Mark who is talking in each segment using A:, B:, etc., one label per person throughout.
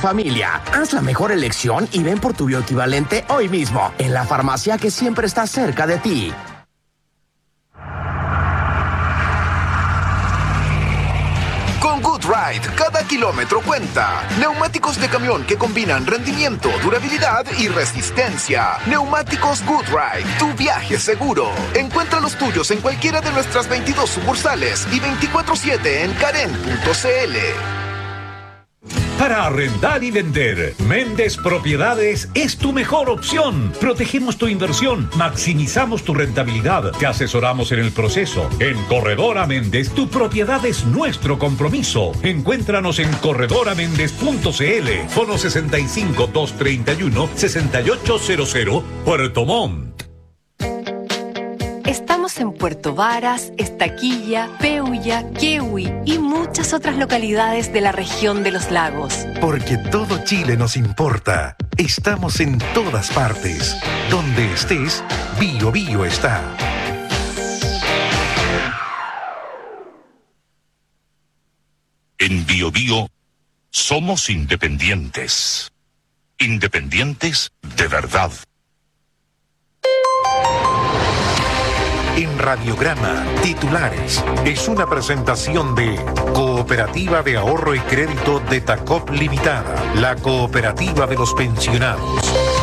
A: familia. Haz la mejor elección y ven por tu bioequivalente hoy mismo, en la farmacia que siempre está cerca de ti.
B: Con GoodRide, cada kilómetro cuenta. Neumáticos de camión que combinan rendimiento, durabilidad y resistencia. Neumáticos GoodRide, tu viaje seguro. Encuentra los tuyos en cualquiera de nuestras 22 sucursales y 24/7 en Karen.cl.
C: Para arrendar y vender, Méndez Propiedades es tu mejor opción. Protegemos tu inversión, maximizamos tu rentabilidad, te asesoramos en el proceso. En Corredora Méndez, tu propiedad es nuestro compromiso. Encuéntranos en corredoraméndez.cl, fono 65-231-6800, Puerto Montt.
D: Estamos en Puerto Varas, Estaquilla, Peulla, Quehue y muchas otras localidades de la región de los lagos.
E: Porque todo Chile nos importa. Estamos en todas partes. Donde estés, Bio Bio está.
F: En Bio Bio somos independientes. Independientes de verdad.
E: En Radiograma, titulares. Es una presentación de Cooperativa de Ahorro y Crédito de Tacop Limitada, la cooperativa de los pensionados.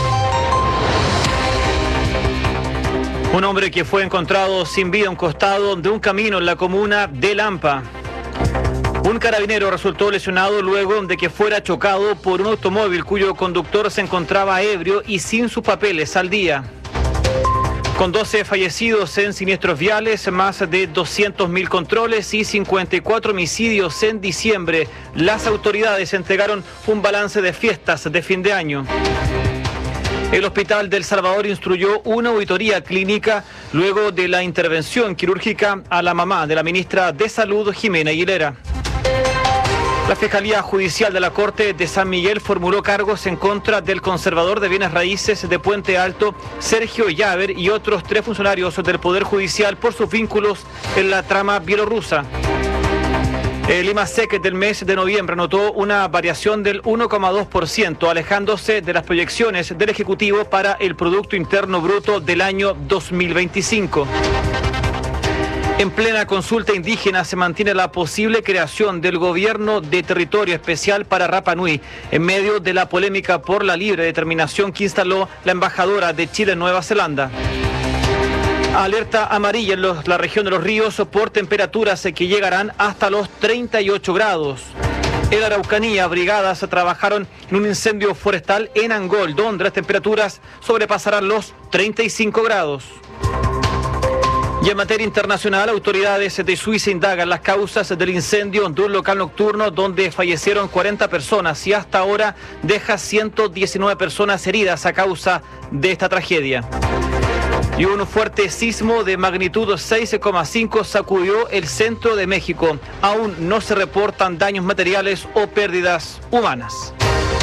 G: Un hombre que fue encontrado sin vida a un costado de un camino en la comuna de Lampa. Un carabinero resultó lesionado luego de que fuera chocado por un automóvil cuyo conductor se encontraba ebrio y sin sus papeles al día. Con 12 fallecidos en siniestros viales, más de 200.000 controles y 54 homicidios en diciembre, las autoridades entregaron un balance de fiestas de fin de año. El Hospital del Salvador instruyó una auditoría clínica luego de la intervención quirúrgica a la mamá de la ministra de Salud, Jimena Aguilera. La Fiscalía Judicial de la Corte de San Miguel formuló cargos en contra del conservador de bienes raíces de Puente Alto, Sergio Llaver, y otros 3 funcionarios del Poder Judicial por sus vínculos en la trama bielorrusa. El IMASEC del mes de noviembre anotó una variación del 1,2%, alejándose de las proyecciones del Ejecutivo para el Producto Interno Bruto del año 2025. En plena consulta indígena se mantiene la posible creación del gobierno de territorio especial para Rapa Nui, en medio de la polémica por la libre determinación que instaló la embajadora de Chile en Nueva Zelanda. Alerta amarilla en la región de Los Ríos por temperaturas que llegarán hasta los 38 grados. En la Araucanía, brigadas trabajaron en un incendio forestal en Angol, donde las temperaturas sobrepasarán los 35 grados. Y en materia internacional, autoridades de Suiza indagan las causas del incendio de un local nocturno donde fallecieron 40 personas y hasta ahora deja 119 personas heridas a causa de esta tragedia. Y un fuerte sismo de magnitud 6,5 sacudió el centro de México. Aún no se reportan daños materiales o pérdidas humanas.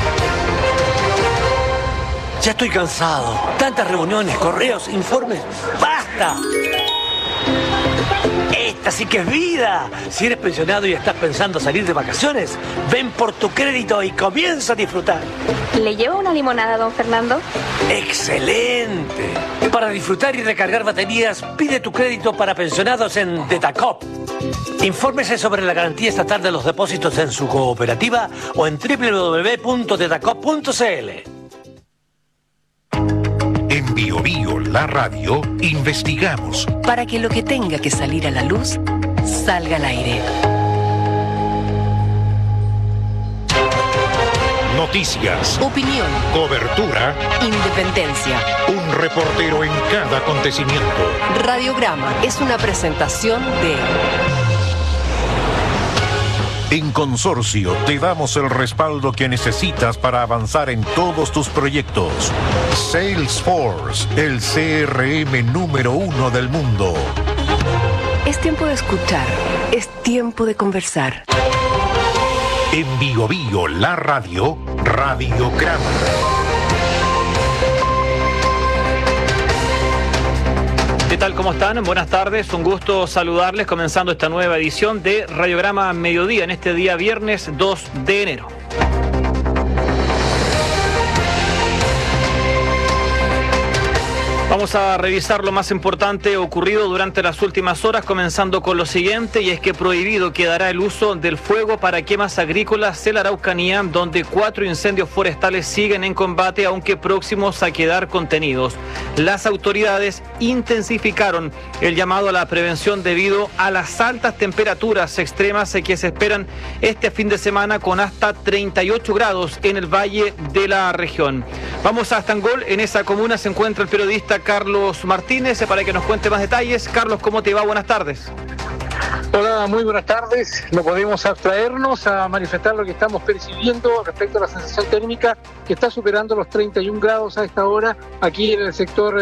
H: Ya estoy cansado. Tantas reuniones, correos, informes. ¡Basta! Esta sí que es vida. Si eres pensionado y estás pensando salir de vacaciones, ven por tu crédito y comienza a disfrutar.
I: ¿Le lleva una limonada, don Fernando?
H: ¡Excelente! Para disfrutar y recargar baterías, pide tu crédito para pensionados en Detacop. Infórmese sobre la garantía estatal de los depósitos en su cooperativa o en www.detacop.cl.
E: En Bio Bio, la radio, investigamos
D: Para que lo que tenga que salir a la luz, salga al aire.
E: noticias,
D: Opinión,
E: cobertura,
D: independencia.
E: un reportero en cada acontecimiento.
D: Radiograma es una presentación de...
E: En Consorcio te damos el respaldo que necesitas para avanzar en todos tus proyectos. Salesforce, el CRM número 1 del mundo.
D: Es tiempo de escuchar, es tiempo de conversar.
E: En Bio Bio, la radio, Radiograma.
G: ¿Qué tal? ¿Cómo están? Buenas tardes, un gusto saludarles comenzando esta nueva edición de Radiograma Mediodía en este día viernes 2 de enero. Vamos a revisar lo más importante ocurrido durante las últimas horas, comenzando con lo siguiente, y es que prohibido quedará el uso del fuego para quemas agrícolas en la Araucanía, donde 4 incendios forestales siguen en combate, aunque próximos a quedar contenidos. Las autoridades intensificaron el llamado a la prevención debido a las altas temperaturas extremas que se esperan este fin de semana, con hasta 38 grados en el valle de la región. Vamos a Estangol. En esa comuna se encuentra el periodista Carlos Martínez para que nos cuente más detalles. Carlos, ¿cómo te va? Buenas tardes.
J: Hola, muy buenas tardes. No podemos abstraernos a manifestar lo que estamos percibiendo respecto a la sensación térmica que está superando los 31 grados a esta hora aquí en el sector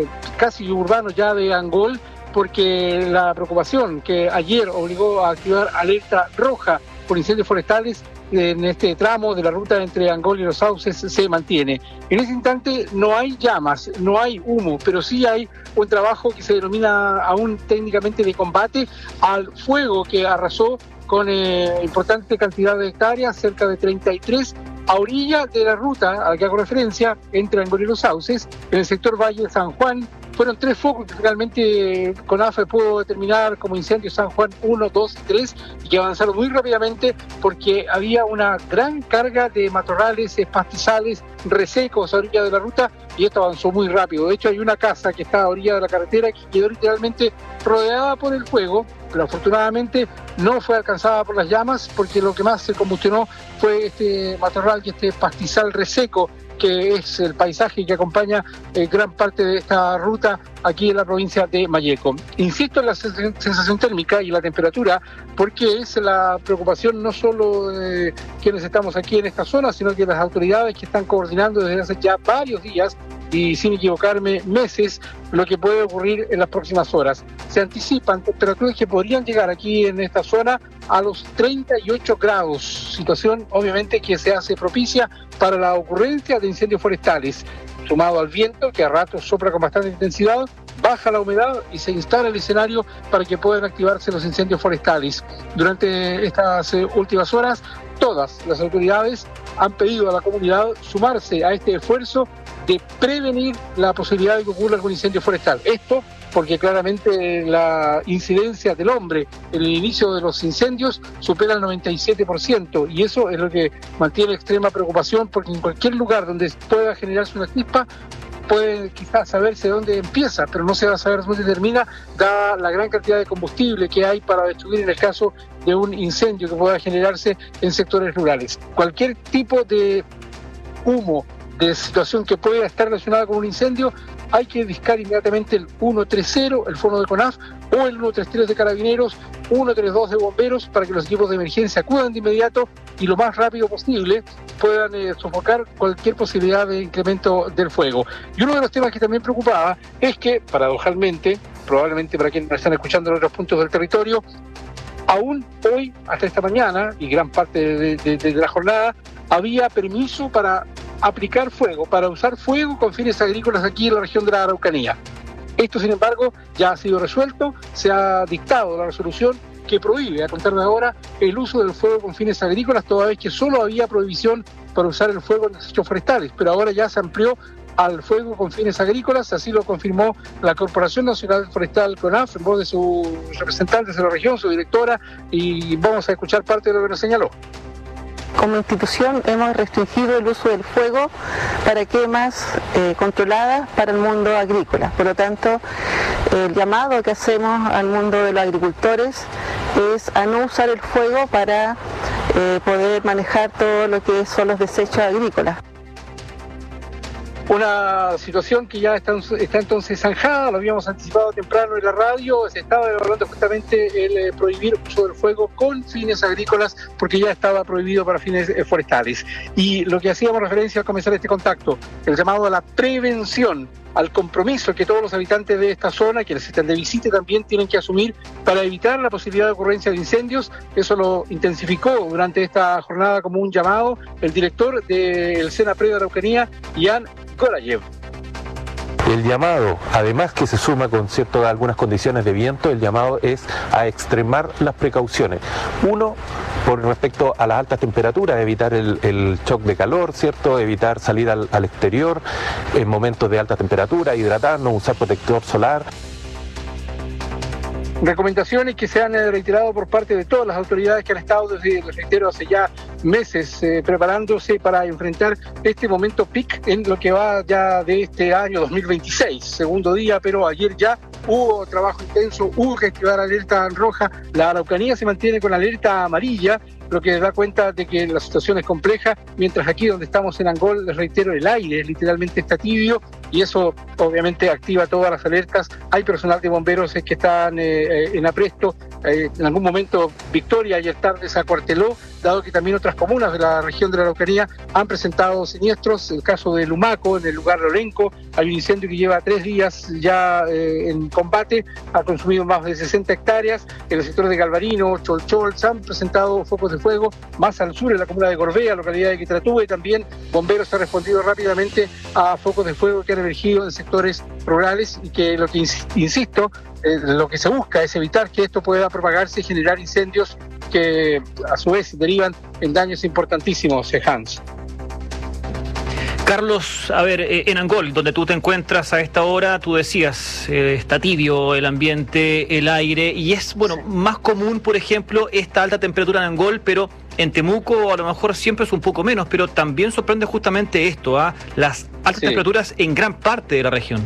J: casi urbano ya de Angol, porque la preocupación que ayer obligó a activar alerta roja por incendios forestales en este tramo de la ruta entre Angol y Los Sauces se mantiene. En ese instante no hay llamas, no hay humo, pero sí hay un trabajo que se denomina aún técnicamente de combate al fuego que arrasó con importante cantidad de hectáreas, cerca de 33, a orilla de la ruta a la que hago referencia, entre Angol y Los Sauces, en el sector Valle de San Juan. Fueron 3 focos que finalmente CONAF pudo determinar como incendio San Juan 1, 2 y 3, y que avanzaron muy rápidamente porque había una gran carga de matorrales, pastizales, resecos a orilla de la ruta, y esto avanzó muy rápido. De hecho, hay una casa que está a orilla de la carretera que quedó literalmente rodeada por el fuego, pero afortunadamente no fue alcanzada por las llamas, porque lo que más se combustionó fue este matorral y este pastizal reseco, que es el paisaje que acompaña gran parte de esta ruta aquí en la provincia de Malleco. Insisto en la sensación térmica y la temperatura, porque es la preocupación no solo de quienes estamos aquí en esta zona, sino que las autoridades que están coordinando desde hace ya varios días, y sin equivocarme, meses, lo que puede ocurrir en las próximas horas. Se anticipan temperaturas que podrían llegar aquí en esta zona a los 38 grados, situación obviamente que se hace propicia para la ocurrencia de incendios forestales. Sumado al viento, que a ratos sopla con bastante intensidad, baja la humedad y se instala el escenario para que puedan activarse los incendios forestales. Durante estas últimas horas, todas las autoridades han pedido a la comunidad sumarse a este esfuerzo de prevenir la posibilidad de que ocurra algún incendio forestal. Esto porque claramente la incidencia del hombre en el inicio de los incendios supera el 97%, y eso es lo que mantiene extrema preocupación, porque en cualquier lugar donde pueda generarse una chispa puede quizás saberse dónde empieza, pero no se va a saber dónde termina, dada la gran cantidad de combustible que hay para destruir en el caso de un incendio que pueda generarse en sectores rurales. Cualquier tipo de humo, de situación que pueda estar relacionada con un incendio, hay que discar inmediatamente el 130, el fono de CONAF, o el 133 de Carabineros, 132 de Bomberos, para que los equipos de emergencia acudan de inmediato y lo más rápido posible puedan sofocar cualquier posibilidad de incremento del fuego. Y uno de los temas que también preocupaba es que, paradojalmente, probablemente para quienes nos están escuchando en otros puntos del territorio, aún hoy, hasta esta mañana, y gran parte de la jornada, había permiso para aplicar fuego, para usar fuego con fines agrícolas aquí en la región de la Araucanía. Esto, sin embargo, ya ha sido resuelto, se ha dictado la resolución que prohíbe, a contar de ahora, el uso del fuego con fines agrícolas, toda vez que solo había prohibición para usar el fuego en desechos forestales, pero ahora ya se amplió al fuego con fines agrícolas, así lo confirmó la Corporación Nacional Forestal CONAF en voz de sus representantes de la región, su directora, y vamos a escuchar parte de lo que nos señaló.
K: Como institución hemos restringido el uso del fuego para quemas controladas para el mundo agrícola. Por lo tanto, el llamado que hacemos al mundo de los agricultores es a no usar el fuego para poder manejar todo lo que son los desechos agrícolas.
J: Una situación que ya está entonces zanjada, lo habíamos anticipado temprano en la radio, se estaba evaluando justamente el prohibir el uso del fuego con fines agrícolas, porque ya estaba prohibido para fines forestales. Y lo que hacíamos referencia al comenzar este contacto, el llamado a la prevención, al compromiso que todos los habitantes de esta zona, quienes están de visita también, tienen que asumir para evitar la posibilidad de ocurrencia de incendios. Eso lo intensificó durante esta jornada como un llamado el director del SENAPRED de Araucanía, Jan Gorayev.
L: El llamado, además que se suma con algunas condiciones de viento, el llamado es a extremar las precauciones. Uno, por respecto a las altas temperaturas, evitar el shock de calor, ¿cierto? Evitar salir al exterior en momentos de alta temperatura, hidratarnos, usar protector solar.
J: Recomendaciones que se han reiterado por parte de todas las autoridades que han estado, desde, les reitero, hace ya meses preparándose para enfrentar este momento peak en lo que va ya de este año 2026, segundo día, pero ayer ya hubo trabajo intenso, hubo que activar alerta roja. La Araucanía se mantiene con alerta amarilla, lo que da cuenta de que la situación es compleja, mientras aquí donde estamos en Angol, les reitero, el aire literalmente está tibio y eso obviamente activa todas las alertas. Hay personal de bomberos que están en apresto. En algún momento Victoria ayer tarde se acuarteló, dado que también otras comunas de la región de la Araucanía han presentado siniestros. El caso de Lumaco, en el lugar de Orenco, hay un incendio que lleva 3 días ya en combate, ha consumido más de 60 hectáreas. En el sector de Galvarino, Cholchol, se han presentado focos de fuego. Más al sur, en la comuna de Gorbea, localidad de Quitratúe, también bomberos han respondido rápidamente a focos de fuego que han emergido en sectores rurales y que lo que, insisto, lo que se busca es evitar que esto pueda propagarse y generar incendios que a su vez derivan en daños importantísimos, Hans.
G: Carlos, a ver, en Angol, donde tú te encuentras a esta hora, tú decías, está tibio el ambiente, el aire, y es, bueno, más común, por ejemplo, esta alta temperatura en Angol, pero en Temuco a lo mejor siempre es un poco menos, pero también sorprende justamente esto, las altas temperaturas en gran parte de la región.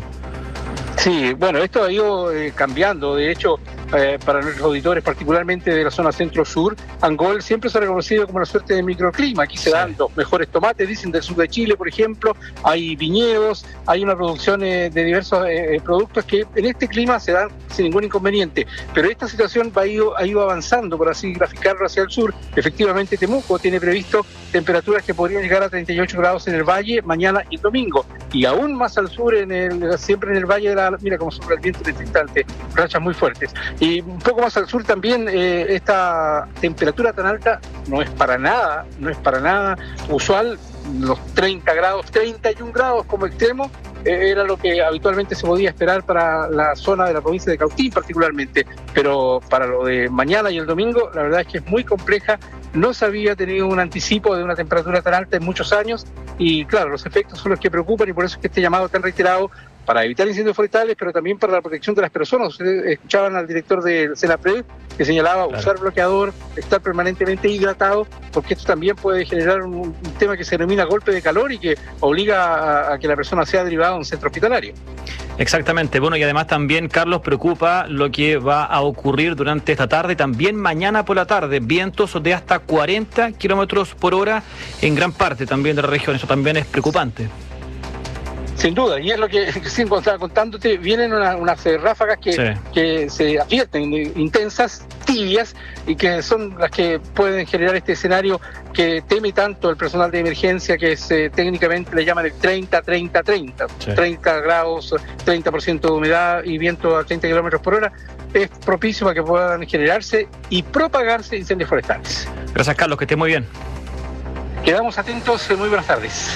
J: Sí, bueno, esto ha ido cambiando. De hecho, para nuestros auditores, particularmente de la zona centro-sur, Angol siempre se ha reconocido como una suerte de microclima. Aquí se dan los mejores tomates, dicen, del sur de Chile, por ejemplo. Hay viñedos, hay una producción de diversos productos que en este clima se dan sin ningún inconveniente. Pero esta situación ha ido avanzando, por así graficarlo, hacia el sur. Efectivamente, Temuco tiene previsto temperaturas que podrían llegar a 38 grados en el valle mañana y domingo. Y aún más al sur, siempre en el valle de la... Mira cómo sopla el viento en este instante, rachas muy fuertes. Y un poco más al sur también, esta temperatura tan alta no es para nada usual. Los 30 grados, 31 grados como extremo, era lo que habitualmente se podía esperar para la zona de la provincia de Cautín particularmente, pero para lo de mañana y el domingo la verdad es que es muy compleja. No se había tenido un anticipo de una temperatura tan alta en muchos años y claro, los efectos son los que preocupan y por eso es que este llamado tan reiterado para evitar incendios forestales, pero también para la protección de las personas. Ustedes escuchaban al director del Senapred que señalaba usar bloqueador, estar permanentemente hidratado, porque esto también puede generar un tema que se denomina golpe de calor y que obliga a que la persona sea derivada a un centro hospitalario.
G: Exactamente. Bueno, y además también, Carlos, preocupa lo que va a ocurrir durante esta tarde, también mañana por la tarde, vientos de hasta 40 kilómetros por hora en gran parte también de la región. Eso también es preocupante.
J: Sin duda, y es lo que estaba contándote, vienen unas ráfagas que se advierten, intensas, tibias, y que son las que pueden generar este escenario que teme tanto el personal de emergencia, que es, técnicamente le llaman el 30-30-30, 30 grados, 30% de humedad y viento a 30 kilómetros por hora, es propicio para que puedan generarse y propagarse incendios forestales.
G: Gracias, Carlos, que esté muy bien.
J: Quedamos atentos, muy buenas tardes.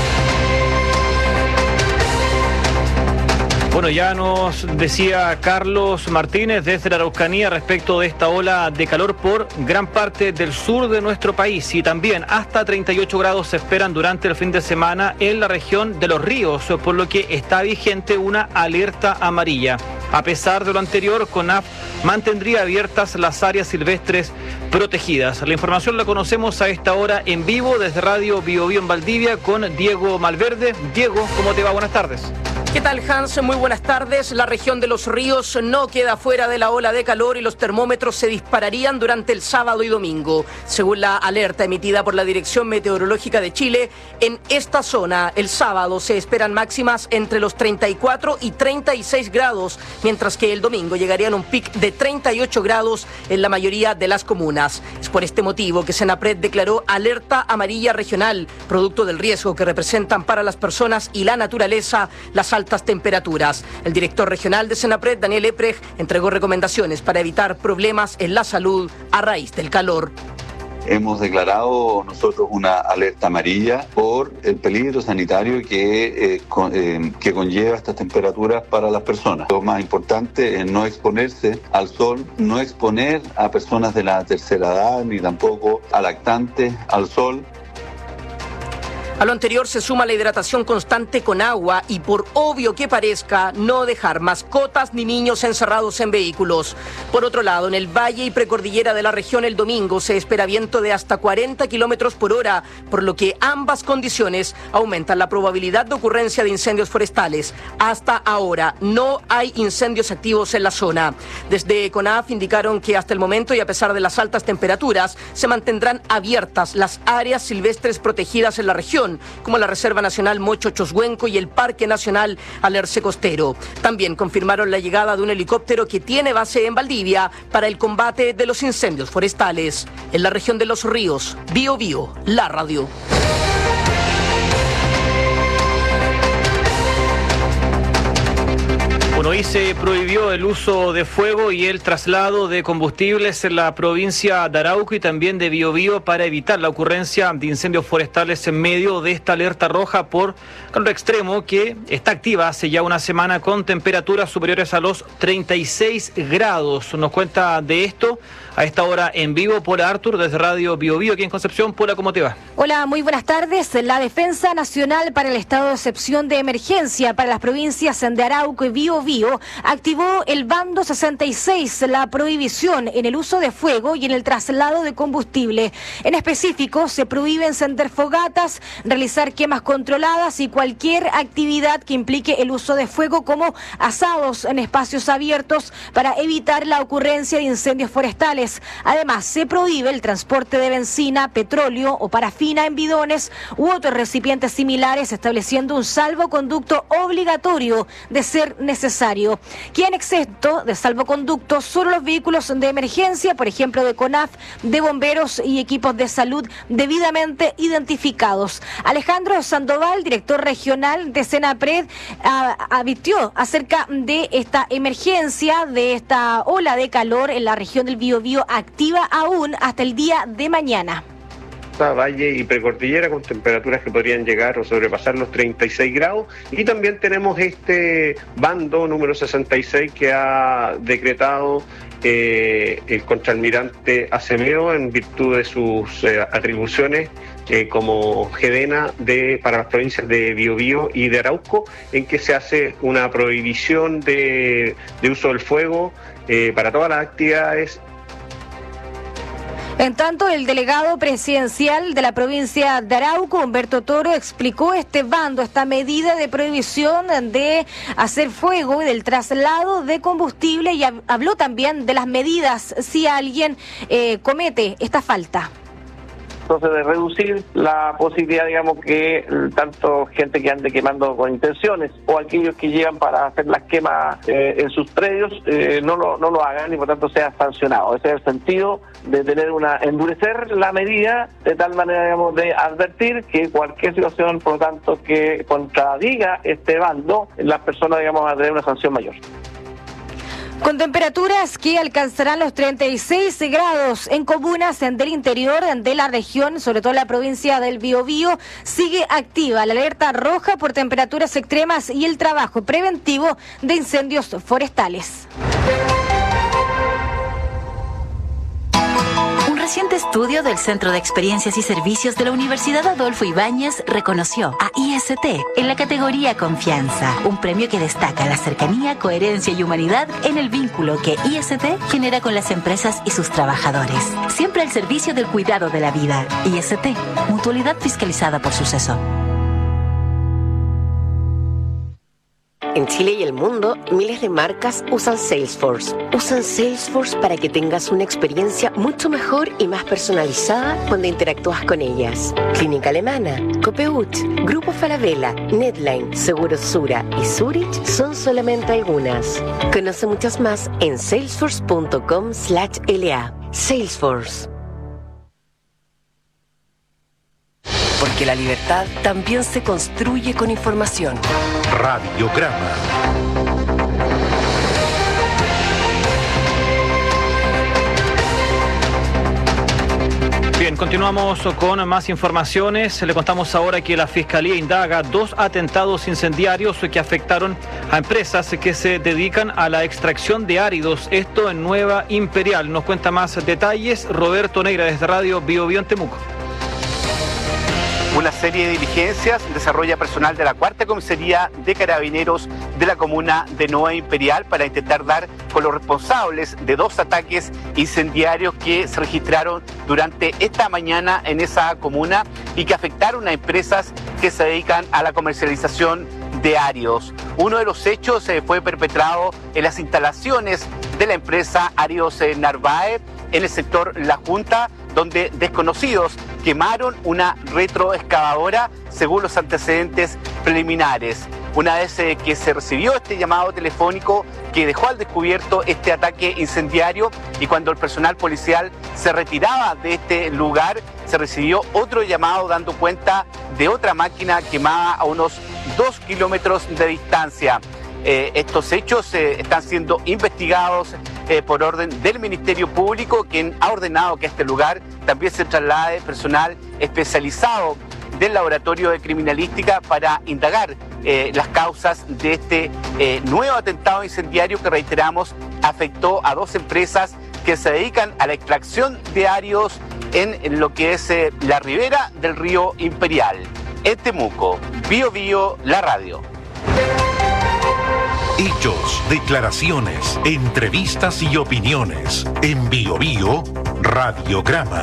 G: Bueno, ya nos decía Carlos Martínez desde la Araucanía respecto de esta ola de calor por gran parte del sur de nuestro país y también hasta 38 grados se esperan durante el fin de semana en la región de Los Ríos, por lo que está vigente una alerta amarilla. A pesar de lo anterior, CONAF mantendría abiertas las áreas silvestres protegidas. La información la conocemos a esta hora en vivo desde Radio Bio Bio en Valdivia con Diego Malverde. Diego, ¿cómo te va? Buenas tardes.
M: ¿Qué tal, Hans? Muy buenas tardes. La región de Los Ríos no queda fuera de la ola de calor y los termómetros se dispararían durante el sábado y domingo. Según la alerta emitida por la Dirección Meteorológica de Chile, en esta zona el sábado se esperan máximas entre los 34 y 36 grados, mientras que el domingo llegarían a un pic de 38 grados en la mayoría de las comunas. Es por este motivo que Senapred declaró alerta amarilla regional, producto del riesgo que representan para las personas y la naturaleza las altas temperaturas. El director regional de Senapred, Daniel Eprej, entregó recomendaciones para evitar problemas en la salud a raíz del calor.
N: hemos declarado nosotros una alerta amarilla por el peligro sanitario que conlleva estas temperaturas para las personas. Lo más importante es no exponerse al sol, no exponer a personas de la tercera edad ni tampoco a lactantes al sol.
M: A lo anterior se suma la hidratación constante con agua y, por obvio que parezca, no dejar mascotas ni niños encerrados en vehículos. Por otro lado, en el valle y precordillera de la región el domingo se espera viento de hasta 40 kilómetros por hora, por lo que ambas condiciones aumentan la probabilidad de ocurrencia de incendios forestales. Hasta ahora no hay incendios activos en la zona. Desde CONAF indicaron que hasta el momento y a pesar de las altas temperaturas, se mantendrán abiertas las áreas silvestres protegidas en la región, como la Reserva Nacional Mocho Choshuenco y el Parque Nacional Alerce Costero. También confirmaron la llegada de un helicóptero que tiene base en Valdivia para el combate de los incendios forestales. En la región de Los Ríos, Biobío, la radio.
G: Bueno, hoy se prohibió el uso de fuego y el traslado de combustibles en la provincia de Arauco y también de Biobío para evitar la ocurrencia de incendios forestales en medio de esta alerta roja por calor extremo que está activa hace ya una semana con temperaturas superiores a los 36 grados. Nos cuenta de esto a esta hora en vivo Pola Artur desde Radio Biobío aquí en Concepción. Pola, ¿cómo te va?
O: Hola, muy buenas tardes. La Defensa Nacional para el Estado de Excepción de Emergencia para las provincias de Arauco y Biobío activó el bando 66, la prohibición en el uso de fuego y en el traslado de combustible. En específico, se prohíbe encender fogatas, realizar quemas controladas y cualquier actividad que implique el uso de fuego, como asados en espacios abiertos, para evitar la ocurrencia de incendios forestales. Además, se prohíbe el transporte de benzina, petróleo o parafina en bidones u otros recipientes similares, estableciendo un salvoconducto obligatorio de ser necesario. Quien exento de salvoconducto solo los vehículos de emergencia, por ejemplo de CONAF, de bomberos y equipos de salud debidamente identificados. Alejandro Sandoval, director regional de Senapred, advirtió acerca de esta emergencia, de esta ola de calor en la región del Biobío, activa aún hasta el día de mañana.
P: Valle y precordillera con temperaturas que podrían llegar o sobrepasar los 36 grados, y también tenemos este bando número 66 que ha decretado el contraalmirante Acevedo en virtud de sus atribuciones como GEDENA para las provincias de Biobío y de Arauco, en que se hace una prohibición de uso del fuego para todas las actividades.
O: En tanto, el delegado presidencial de la provincia de Arauco, Humberto Toro, explicó este bando, esta medida de prohibición de hacer fuego y del traslado de combustible, y habló también de las medidas si alguien comete esta falta.
Q: Entonces, de reducir la posibilidad, digamos, que tanto gente que ande quemando con intenciones o aquellos que llegan para hacer las quemas en sus predios no lo hagan y por tanto sea sancionado. Ese es el sentido de tener endurecer la medida de tal manera, digamos, de advertir que cualquier situación, por lo tanto, que contradiga este bando, las personas, digamos, van a tener una sanción mayor.
O: Con temperaturas que alcanzarán los 36 grados en comunas del interior de la región, sobre todo en la provincia del Biobío, sigue activa la alerta roja por temperaturas extremas y el trabajo preventivo de incendios forestales.
R: Un reciente estudio del Centro de Experiencias y Servicios de la Universidad Adolfo Ibáñez reconoció a IST en la categoría Confianza, un premio que destaca la cercanía, coherencia y humanidad en el vínculo que IST genera con las empresas y sus trabajadores. Siempre al servicio del cuidado de la vida. IST, mutualidad fiscalizada por Suceso.
S: En Chile y el mundo, miles de marcas usan Salesforce. Usan Salesforce para que tengas una experiencia mucho mejor y más personalizada cuando interactúas con ellas. Clínica Alemana, Copeuch, Grupo Falabella, Netline, Seguros Sura y Zurich son solamente algunas. Conoce muchas más en salesforce.com/LA. Salesforce. Porque la libertad también se construye con información.
E: Radiograma.
G: Bien, continuamos con más informaciones. Le contamos ahora que la Fiscalía indaga 2 atentados incendiarios que afectaron a empresas que se dedican a la extracción de áridos. Esto en Nueva Imperial. Nos cuenta más detalles Roberto Negra desde Radio Bio Bio en Temuco.
T: Una serie de diligencias desarrolla personal de la Cuarta Comisaría de Carabineros de la comuna de Nueva Imperial para intentar dar con los responsables de 2 ataques incendiarios que se registraron durante esta mañana en esa comuna y que afectaron a empresas que se dedican a la comercialización de áridos. Uno de los hechos fue perpetrado en las instalaciones de la empresa Áridos Narváez en el sector La Junta, donde desconocidos quemaron una retroexcavadora según los antecedentes preliminares. Una vez que se recibió este llamado telefónico que dejó al descubierto este ataque incendiario y cuando el personal policial se retiraba de este lugar, se recibió otro llamado dando cuenta de otra máquina quemada a unos 2 kilómetros de distancia. Estos hechos están siendo investigados por orden del Ministerio Público, quien ha ordenado que a este lugar también se traslade personal especializado del Laboratorio de Criminalística para indagar las causas de este nuevo atentado incendiario que, reiteramos, afectó a 2 empresas que se dedican a la extracción de áridos en lo que es la ribera del río Imperial. En Temuco, Bio Bio, la radio.
E: Hechos, declaraciones, entrevistas y opiniones. En Bio Bio, Radiograma.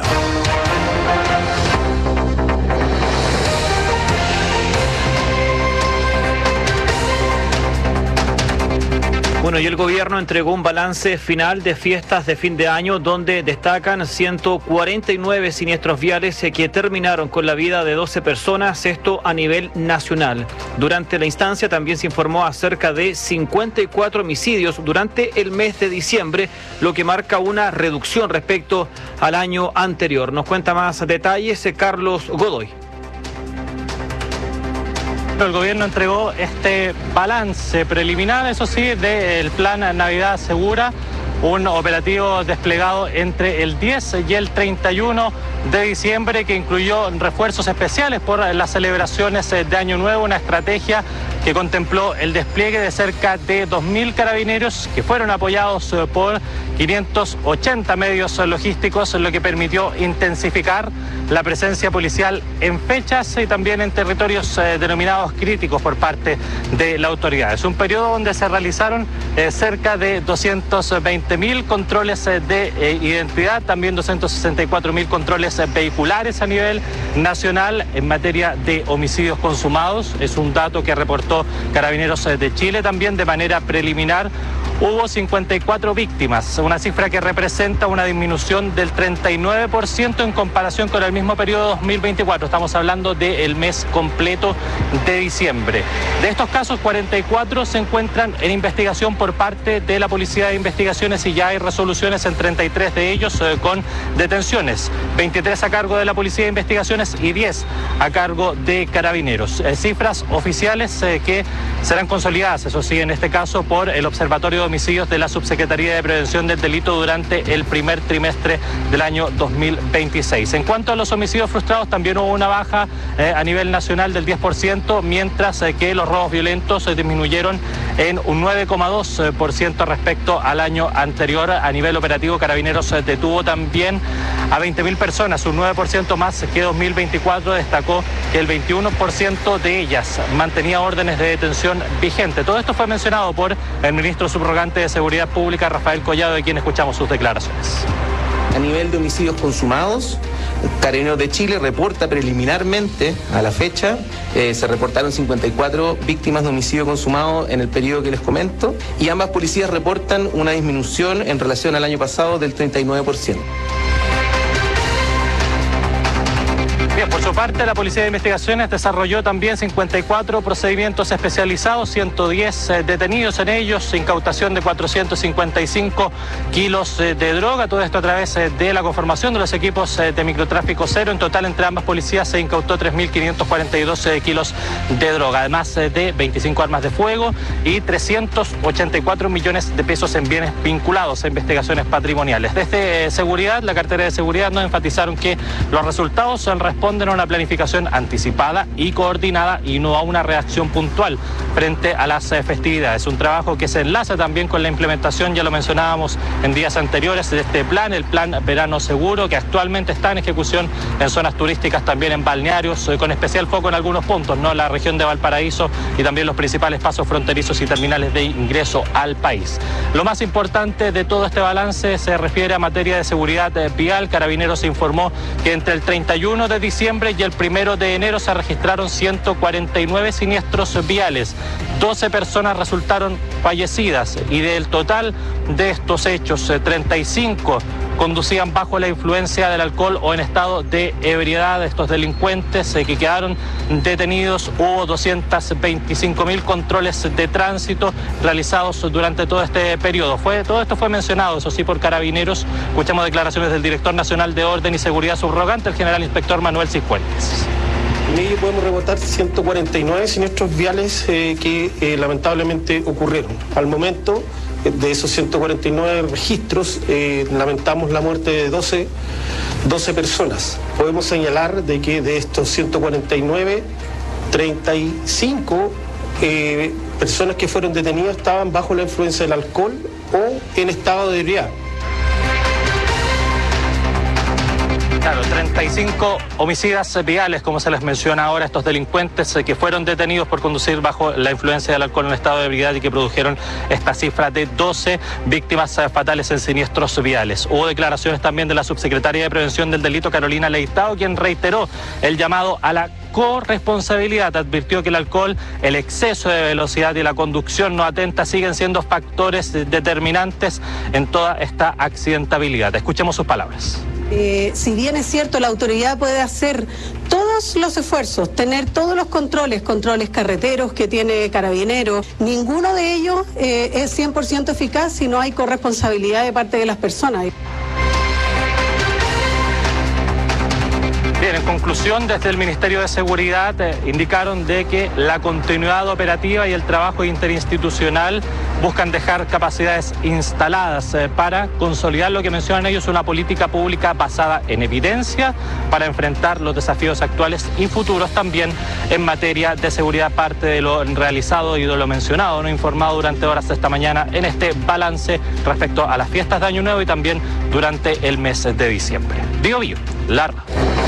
G: Bueno, y el gobierno entregó un balance final de fiestas de fin de año donde destacan 149 siniestros viales que terminaron con la vida de 12 personas, esto a nivel nacional. Durante la instancia también se informó acerca de 54 homicidios durante el mes de diciembre, lo que marca una reducción respecto al año anterior. Nos cuenta más detalles Carlos Godoy.
U: El gobierno entregó este balance preliminar, eso sí, del Plan Navidad Segura, un operativo desplegado entre el 10 y el 31 de diciembre que incluyó refuerzos especiales por las celebraciones de Año Nuevo, una estrategia que contempló el despliegue de cerca de 2.000 carabineros que fueron apoyados por 580 medios logísticos, lo que permitió intensificar la presencia policial en fechas y también en territorios denominados críticos por parte de la autoridad. Es un periodo donde se realizaron cerca de 220.000 controles de identidad, también 264.000 controles vehiculares a nivel nacional en materia de homicidios consumados. Es un dato que reportó Carabineros de Chile también de manera preliminar. Hubo 54 víctimas, una cifra que representa una disminución del 39% en comparación con el mismo periodo 2024. Estamos hablando del mes completo de diciembre. De estos casos, 44 se encuentran en investigación por parte de la Policía de Investigaciones y ya hay resoluciones en 33 de ellos con detenciones. 23 a cargo de la Policía de Investigaciones y 10 a cargo de Carabineros. Cifras oficiales que serán consolidadas, eso sí, en este caso por el Observatorio de Homicidios de la Subsecretaría de Prevención del Delito durante el primer trimestre del año 2026. En cuanto a los homicidios frustrados, también hubo una baja a nivel nacional del 10%, mientras que los robos violentos disminuyeron en un 9,2% respecto al año anterior. A nivel operativo, Carabineros detuvo también a 20.000 personas, un 9% más que 2024. Destacó que el 21% de ellas mantenía órdenes de detención vigente. Todo esto fue mencionado por el ministro subrogante de Seguridad Pública, Rafael Collado, de quien escuchamos sus declaraciones.
V: A nivel de homicidios consumados, Carabineros de Chile reporta preliminarmente a la fecha, se reportaron 54 víctimas de homicidio consumado en el periodo que les comento, y ambas policías reportan una disminución en relación al año pasado del 39%.
U: Bien, por su su parte, la Policía de Investigaciones desarrolló también 54 procedimientos especializados, 110 detenidos en ellos, incautación de 455 kilos de droga, todo esto a través de la conformación de los equipos de microtráfico cero. En total, entre ambas policías se incautó 3.542 kilos de droga, además de 25 armas de fuego y 384 millones de pesos en bienes vinculados a investigaciones patrimoniales. Desde seguridad, la cartera de seguridad nos enfatizaron que los resultados responden a una planificación anticipada y coordinada y no a una reacción puntual frente a las festividades. Un trabajo que se enlaza también con la implementación, ya lo mencionábamos en días anteriores, de este plan, el Plan Verano Seguro, que actualmente está en ejecución en zonas turísticas, también en balnearios, con especial foco en algunos puntos, ¿no? La región de Valparaíso y también los principales pasos fronterizos y terminales de ingreso al país. Lo más importante de todo este balance se refiere a materia de seguridad vial. Carabineros informó que entre el 31 de diciembre y el 1 de enero se registraron 149 siniestros viales. 12 personas resultaron fallecidas y del total de estos hechos, 35 conducían bajo la influencia del alcohol o en estado de ebriedad. Estos delincuentes que quedaron detenidos, hubo 225.000 controles de tránsito realizados durante todo este periodo. Todo esto fue mencionado, eso sí, por Carabineros. Escuchamos declaraciones del director nacional de Orden y Seguridad subrogante, el general inspector Manuel Cifuentes.
A: En ello podemos reportar 149 siniestros viales que lamentablemente ocurrieron. Al momento de esos 149 registros, lamentamos la muerte de 12 personas. Podemos señalar de que de estos 149, 35 personas que fueron detenidas estaban bajo la influencia del alcohol o en estado de ebriedad.
U: Claro, 35 homicidas viales, como se les menciona ahora, estos delincuentes que fueron detenidos por conducir bajo la influencia del alcohol en estado de ebriedad y que produjeron esta cifra de 12 víctimas fatales en siniestros viales. Hubo declaraciones también de la subsecretaria de Prevención del Delito, Carolina Leitao, quien reiteró el llamado a la corresponsabilidad. Advirtió que el alcohol, el exceso de velocidad y la conducción no atenta siguen siendo factores determinantes en toda esta accidentabilidad. Escuchemos sus palabras.
B: Si bien es cierto, la autoridad puede hacer todos los esfuerzos, tener todos los controles carreteros que tiene Carabineros, ninguno de ellos es 100% eficaz si no hay corresponsabilidad de parte de las personas.
U: Bien, en conclusión, desde el Ministerio de Seguridad indicaron de que la continuidad operativa y el trabajo interinstitucional buscan dejar capacidades instaladas para consolidar lo que mencionan ellos, una política pública basada en evidencia para enfrentar los desafíos actuales y futuros también en materia de seguridad, parte de lo realizado y de lo mencionado, no informado durante horas de esta mañana en este balance respecto a las fiestas de Año Nuevo y también durante el mes de diciembre. Bio, Lara.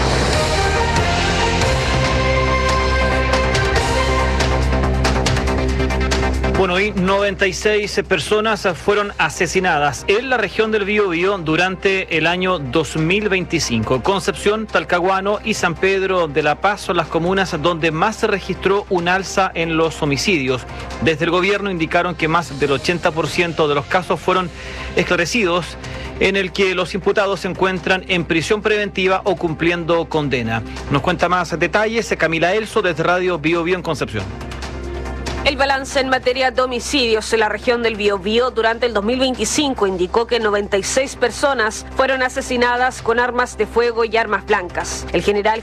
G: Bueno, y 96 personas fueron asesinadas en la región del Biobío durante el año 2025. Concepción, Talcahuano y San Pedro de la Paz son las comunas donde más se registró un alza en los homicidios. Desde el gobierno indicaron que más del 80% de los casos fueron esclarecidos, en el que los imputados se encuentran en prisión preventiva o cumpliendo condena. Nos cuenta más detalles Camila Elso desde Radio Biobío en Concepción.
W: El balance en materia de homicidios en la región del Biobío durante el 2025 indicó que 96 personas fueron asesinadas con armas de fuego y armas blancas. El general